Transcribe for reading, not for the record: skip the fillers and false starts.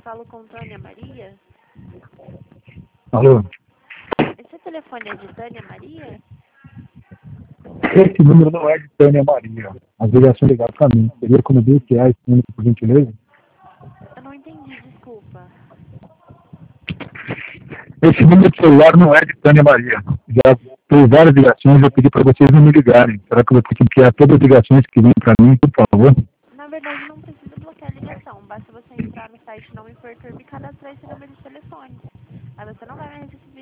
falo com Tânia Maria? Alô? Esse telefone é de Tânia Maria? Esse número não é de Tânia Maria. As ligações ligadas para mim. Seria como bloquear esse número, por gentileza? Eu não entendi, desculpa. Esse número de celular não é de Tânia Maria. Já fiz várias ligações, eu pedi para vocês não me ligarem. Será que eu vou ter que bloquear todas as ligações que vêm para mim, por favor? Na verdade, não precisa bloquear a ligação. Basta você entrar no site Não Me Perturbe e cadastrar esse número de telefone. Aí você não vai mais receber